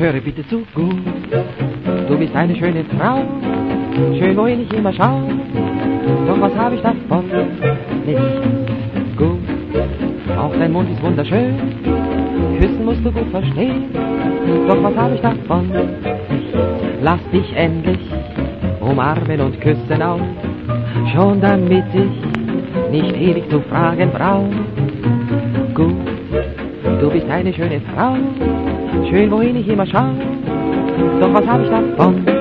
höre bitte zu gut. Du bist eine schöne Frau, schön wohin ich immer schau. Doch was habe ich davon? Nichts. Gut, auch dein Mund ist wunderschön, küssen musst du gut verstehen. Doch was habe ich davon? Nichts. Lass dich endlich umarmen und küssen auch, schon damit ich nicht ewig zu fragen brauch. Gut, du bist eine schöne Frau, schön wohin ich immer schau. Doch was habe ich davon?